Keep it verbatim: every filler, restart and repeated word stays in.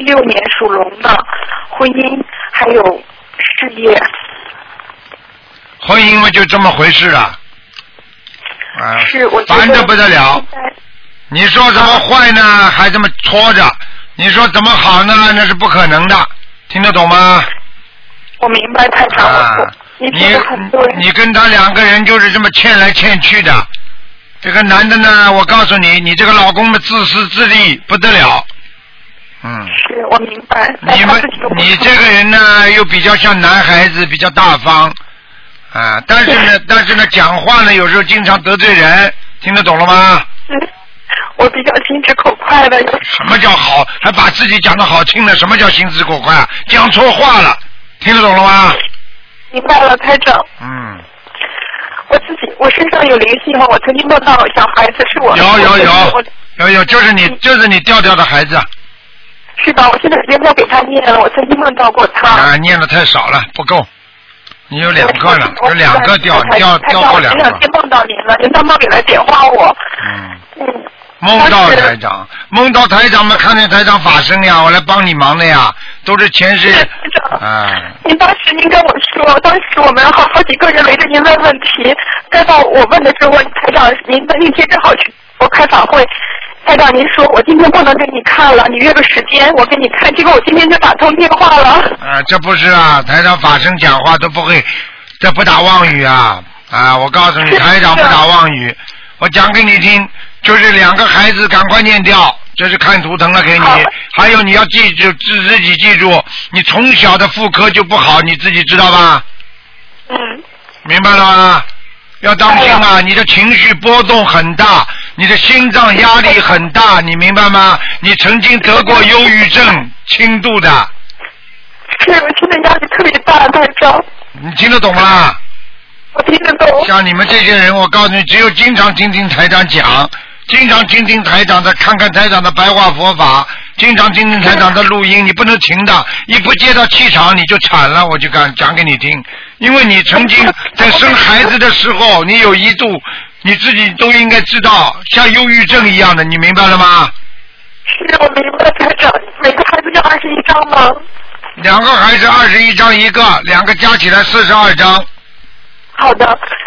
六年属龙的，婚姻还有事业。 婚姻嘛，就这么回事啊。啊， 是我烦得不得了。你说怎么坏呢？还这么拖着？你说怎么好呢？那是不可能的，听得懂吗？ 我明白，太长了。 啊， 你说的很对。 你跟他两个人就是这么欠来欠去的。这个男的呢，我告诉你，你这个老公的自私自利不得了。嗯。 是我明白。 你们，你这个人呢，又比较像男孩子，比较大方。啊，但是呢，但是呢，讲话呢，有时候经常得罪人，听得懂了吗？ 嗯，我比较心直口快的。 什么叫好？还把自己讲的好听呢？什么叫心直口快啊？讲错话了，听得懂了吗？ 明白了，台长。 嗯。 我自己，我身上有灵性吗？我曾经梦到小孩子是我。 有有有有有，就是你，就是你掉掉的孩子。 是吧？我现在连在给他念了，我曾经梦到过他。 啊，念的太少了，不够。你有两个呢，有两个掉掉掉过两个。 前两天梦到您了，您刚刚给来点化我。 嗯。嗯。梦到台长，梦到台长们看见台长法身呀，我来帮你忙的呀，都是前世。 台长。 啊。 您当时您跟我说，当时我们好好几个人围着您问问题，该到我问的时候，台长您的那天正好去我开法会。台长，您说我今天不能给你看了，你约个时间我给你看，结果我今天就打通电话了。 啊，这不是啊，台长法身讲话都不会，这不打妄语啊啊！我告诉你，台长不打妄语，我讲给你听，就是两个孩子赶快念掉，这是看图腾了给你。还有你要记住自自己记住，你从小的妇科就不好，你自己知道吧？ 嗯。 明白了吗？要当心啊！你的情绪波动很大，你的心脏压力很大，你明白吗？你曾经得过忧郁症，轻度的。 是，我现在压力特别大，台长。 你听得懂吗？ 我听得懂。 像你们这些人，我告诉你，只有经常听听台长讲，经常听听台长的，看看台长的白话佛法，经常听听台长的录音，你不能停的，一不接到气场你就惨了，我就敢讲给你听。因为你曾经在生孩子的时候，你有一度你自己都应该知道，像忧郁症一样的，你明白了吗？ 是，我明白，台长。每个孩子要二十一张吗？ 两个孩子二十一张一个，两个加起来四十二张。 好的。